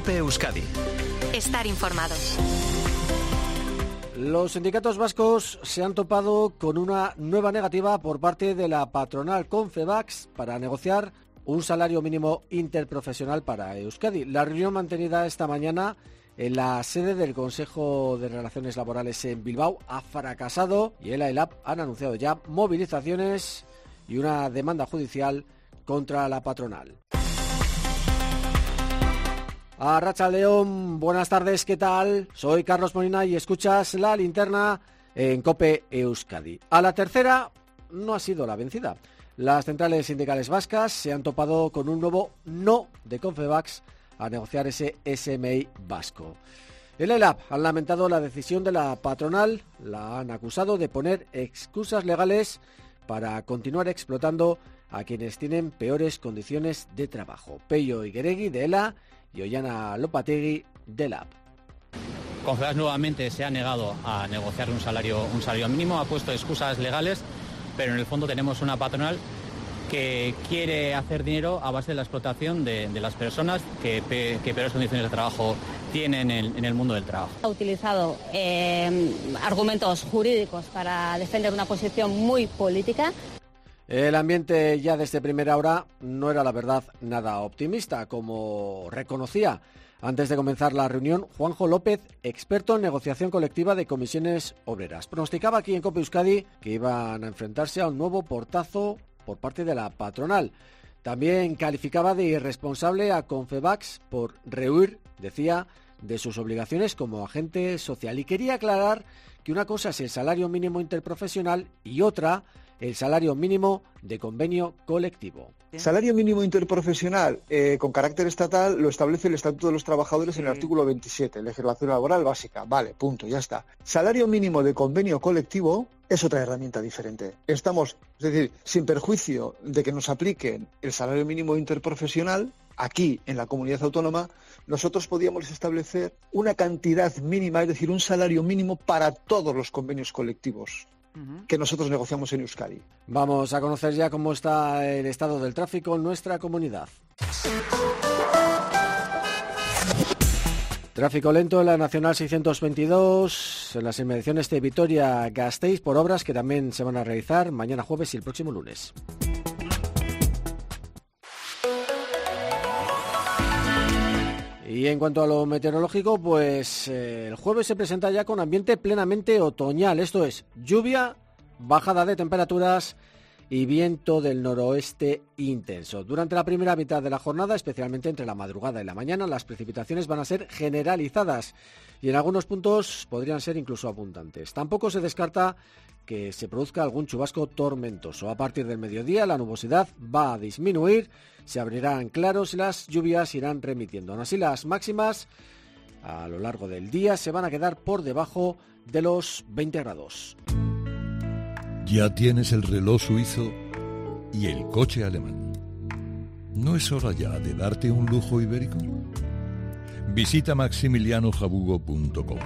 COPE Euskadi. Estar informado. Los sindicatos vascos se han topado con una nueva negativa por parte de la patronal Confebask para negociar un salario mínimo interprofesional para Euskadi. La reunión mantenida esta mañana en la sede del Consejo de Relaciones Laborales en Bilbao ha fracasado y ELA y LAB han anunciado ya movilizaciones y una demanda judicial contra la patronal. Arratsaldeon, buenas tardes, ¿qué tal? Soy Carlos Molina y escuchas La Linterna en COPE Euskadi. A la tercera no ha sido la vencida. Las centrales sindicales vascas se han topado con un nuevo no de Confebask a negociar ese SMI vasco. El ELAB han lamentado la decisión de la patronal, la han acusado de poner excusas legales para continuar explotando a quienes tienen peores condiciones de trabajo. Peio Igueregui de ELA y Ollana Lopategui de LAB. Confebask nuevamente se ha negado a negociar un salario mínimo, ha puesto excusas legales, pero en el fondo tenemos una patronal que quiere hacer dinero a base de la explotación de las personas que peores condiciones de trabajo tienen en el mundo del trabajo. Ha utilizado argumentos jurídicos para defender una posición muy política. El ambiente ya desde primera hora no era, la verdad, nada optimista, como reconocía antes de comenzar la reunión Juanjo López, experto en negociación colectiva de comisiones obreras. Pronosticaba aquí en COPE Euskadi que iban a enfrentarse a un nuevo portazo por parte de la patronal. También calificaba de irresponsable a Confebask por rehuir, decía, de sus obligaciones como agente social. Y quería aclarar que una cosa es el salario mínimo interprofesional y otra el salario mínimo de convenio colectivo. Salario mínimo interprofesional con carácter estatal lo establece el Estatuto de los Trabajadores en el artículo 27, legislación laboral básica. Vale, punto, ya está. Salario mínimo de convenio colectivo es otra herramienta diferente. Es decir, sin perjuicio de que nos apliquen el salario mínimo interprofesional, aquí en la comunidad autónoma, nosotros podíamos establecer una cantidad mínima, es decir, un salario mínimo para todos los convenios colectivos que nosotros negociamos en Euskadi. Vamos a conocer ya cómo está el estado del tráfico en nuestra comunidad. Tráfico lento en la Nacional 622, en las inmediaciones de Vitoria-Gasteiz, por obras que también se van a realizar mañana jueves y el próximo lunes. Y en cuanto a lo meteorológico, pues el jueves se presenta ya con ambiente plenamente otoñal, esto es, lluvia, bajada de temperaturas y viento del noroeste intenso. Durante la primera mitad de la jornada, especialmente entre la madrugada y la mañana, las precipitaciones van a ser generalizadas y en algunos puntos podrían ser incluso abundantes. Tampoco se descarta que se produzca algún chubasco tormentoso. A partir del mediodía la nubosidad va a disminuir, se abrirán claros y las lluvias irán remitiendo. Aún así, las máximas a lo largo del día se van a quedar por debajo de los 20 grados. Ya tienes el reloj suizo y el coche alemán. ¿No es hora ya de darte un lujo ibérico? Visita maximilianojabugo.com.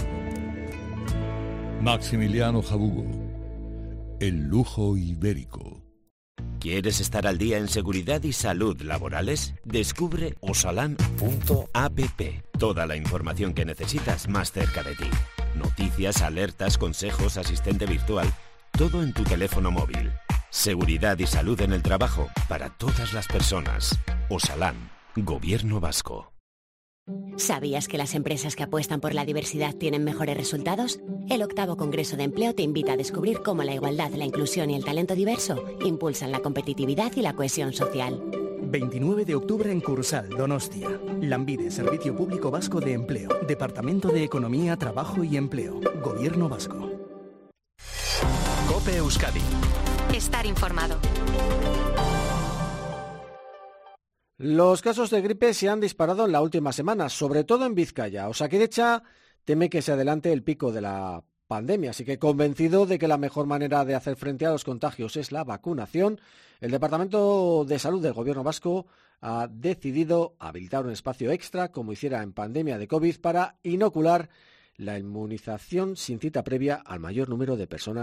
Maximiliano Jabugo, el lujo ibérico. ¿Quieres estar al día en seguridad y salud laborales? Descubre osalan.app. Toda la información que necesitas más cerca de ti. Noticias, alertas, consejos, asistente virtual. Todo en tu teléfono móvil. Seguridad y salud en el trabajo para todas las personas. Osalan, Gobierno Vasco. ¿Sabías que las empresas que apuestan por la diversidad tienen mejores resultados? El 8º Congreso de Empleo te invita a descubrir cómo la igualdad, la inclusión y el talento diverso impulsan la competitividad y la cohesión social. 29 de octubre en Cursal, Donostia. Lanbide, Servicio Público Vasco de Empleo. Departamento de Economía, Trabajo y Empleo. Gobierno Vasco. COPE Euskadi. Estar informado. Los casos de gripe se han disparado en la última semana, sobre todo en Vizcaya. Osakidetza teme que se adelante el pico de la pandemia, así que convencido de que la mejor manera de hacer frente a los contagios es la vacunación, el Departamento de Salud del Gobierno Vasco ha decidido habilitar un espacio extra, como hiciera en pandemia de COVID, para inocular la inmunización sin cita previa al mayor número de personas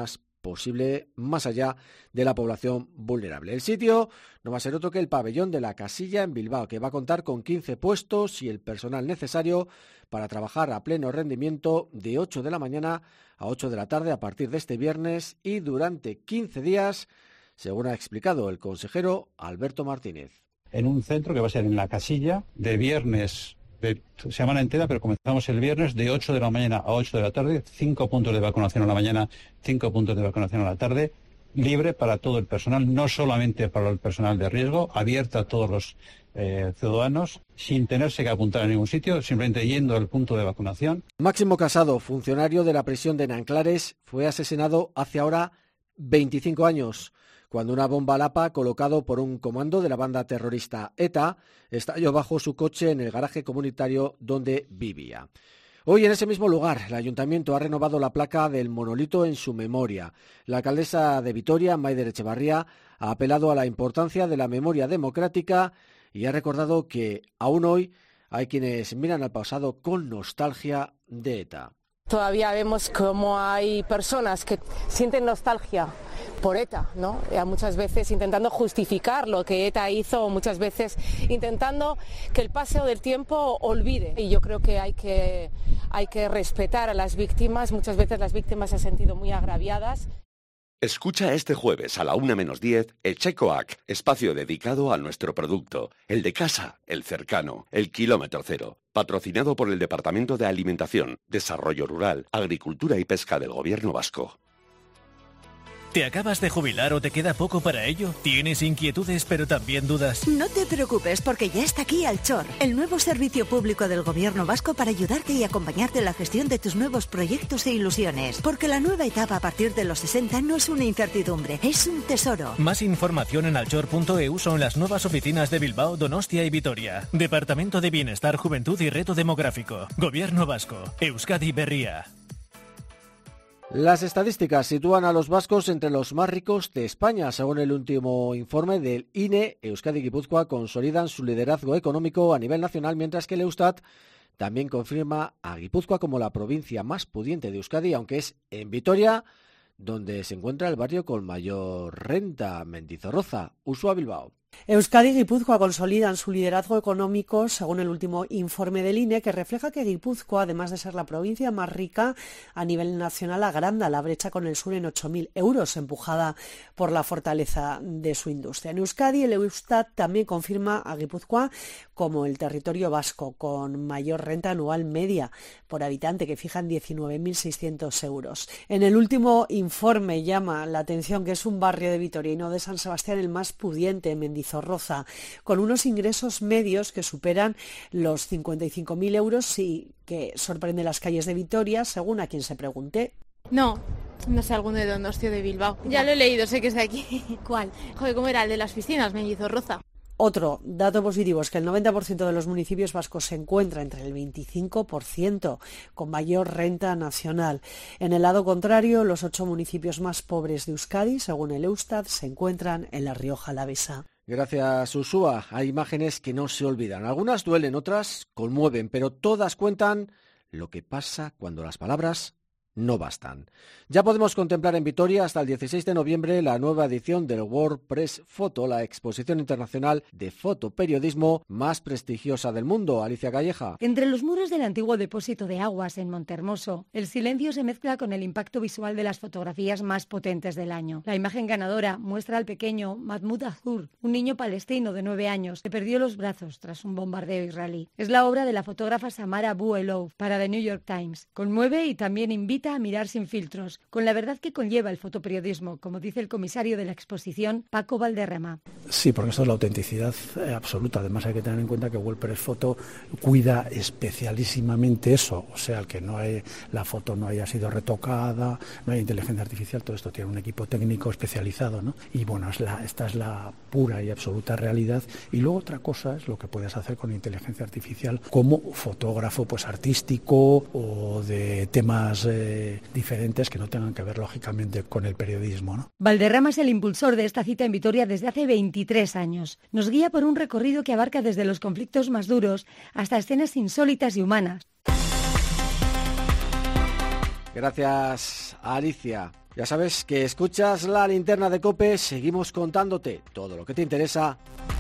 posible más allá de la población vulnerable. El sitio no va a ser otro que el pabellón de la Casilla en Bilbao, que va a contar con 15 puestos y el personal necesario para trabajar a pleno rendimiento de 8 de la mañana a 8 de la tarde a partir de este viernes y durante 15 días, según ha explicado el consejero Alberto Martínez. En un centro que va a ser en la Casilla, de viernes de semana entera, pero comenzamos el viernes de 8 de la mañana a 8 de la tarde, 5 puntos de vacunación a la mañana, 5 puntos de vacunación a la tarde, libre para todo el personal, no solamente para el personal de riesgo, abierta a todos los ciudadanos, sin tenerse que apuntar a ningún sitio, simplemente yendo al punto de vacunación. Máximo Casado, funcionario de la prisión de Nanclares, fue asesinado hace ahora 25 años, cuando una bomba lapa colocado por un comando de la banda terrorista ETA estalló bajo su coche en el garaje comunitario donde vivía. Hoy en ese mismo lugar el ayuntamiento ha renovado la placa del monolito en su memoria. La alcaldesa de Vitoria, Maider Etxebarria, ha apelado a la importancia de la memoria democrática y ha recordado que aún hoy hay quienes miran al pasado con nostalgia de ETA. Todavía vemos cómo hay personas que sienten nostalgia por ETA, ¿no? Muchas veces intentando justificar lo que ETA hizo, muchas veces intentando que el paso del tiempo olvide. Y yo creo que hay que respetar a las víctimas. Muchas veces las víctimas se han sentido muy agraviadas. Escucha este jueves a la 1:10 Echecoac, espacio dedicado a nuestro producto, el de casa, el cercano, el kilómetro cero, patrocinado por el Departamento de Alimentación, Desarrollo Rural, Agricultura y Pesca del Gobierno Vasco. ¿Te acabas de jubilar o te queda poco para ello? ¿Tienes inquietudes pero también dudas? No te preocupes porque ya está aquí Alchor, el nuevo servicio público del Gobierno vasco para ayudarte y acompañarte en la gestión de tus nuevos proyectos e ilusiones. Porque la nueva etapa a partir de los 60 no es una incertidumbre, es un tesoro. Más información en alchor.eu son las nuevas oficinas de Bilbao, Donostia y Vitoria. Departamento de Bienestar, Juventud y Reto Demográfico. Gobierno vasco. Euskadi Berria. Las estadísticas sitúan a los vascos entre los más ricos de España. Según el último informe del INE, Euskadi y Guipúzcoa consolidan su liderazgo económico a nivel nacional, mientras que el Eustat también confirma a Guipúzcoa como la provincia más pudiente de Euskadi, aunque es en Vitoria donde se encuentra el barrio con mayor renta, Mendizorroza. Ursúa Bilbao. Euskadi y Guipúzcoa consolidan su liderazgo económico según el último informe del INE, que refleja que Guipúzcoa, además de ser la provincia más rica a nivel nacional, agranda la brecha con el sur en 8.000 euros, empujada por la fortaleza de su industria. En Euskadi, el Eustat también confirma a Guipúzcoa como el territorio vasco con mayor renta anual media por habitante, que fija en 19.600 euros. En el último informe llama la atención que es un barrio de Vitoria y no de San Sebastián el más pudiente, Mendizorroza, con unos ingresos medios que superan los 55.000 euros y que sorprende las calles de Vitoria, según a quien se pregunte. No sé alguno de Donostia de Bilbao. Ya lo he leído, sé que es de aquí. ¿Cuál? Joder, ¿cómo era el de las piscinas? Mendizorroza. Otro dato positivo es que el 90% de los municipios vascos se encuentra entre el 25% con mayor renta nacional. En el lado contrario, los 8 municipios más pobres de Euskadi, según el Eustat, se encuentran en La Rioja Alavesa. Gracias, Ursúa. Hay imágenes que no se olvidan. Algunas duelen, otras conmueven, pero todas cuentan lo que pasa cuando las palabras no bastan. Ya podemos contemplar en Vitoria hasta el 16 de noviembre la nueva edición del World Press Photo, la exposición internacional de fotoperiodismo más prestigiosa del mundo. Alicia Calleja. Entre los muros del antiguo depósito de aguas en Montehermoso, el silencio se mezcla con el impacto visual de las fotografías más potentes del año. La imagen ganadora muestra al pequeño Mahmoud Azur, un niño palestino de 9 años que perdió los brazos tras un bombardeo israelí. Es la obra de la fotógrafa Samara Abu Elouf para The New York Times. Conmueve y también invita a mirar sin filtros, con la verdad que conlleva el fotoperiodismo, como dice el comisario de la exposición, Paco Valderrama. Sí, porque esto es la autenticidad absoluta. Además hay que tener en cuenta que World Press Photo cuida especialísimamente eso, o sea, que la foto no haya sido retocada, no hay inteligencia artificial, todo esto tiene un equipo técnico especializado, ¿no? Y bueno, esta es la pura y absoluta realidad. Y luego otra cosa es lo que puedes hacer con inteligencia artificial como fotógrafo pues artístico o de temas diferentes que no tengan que ver lógicamente con el periodismo, ¿no? Valderrama es el impulsor de esta cita en Vitoria desde hace 23 años. Nos guía por un recorrido que abarca desde los conflictos más duros hasta escenas insólitas y humanas. Gracias, Alicia. Ya sabes que escuchas la linterna de COPE, seguimos contándote todo lo que te interesa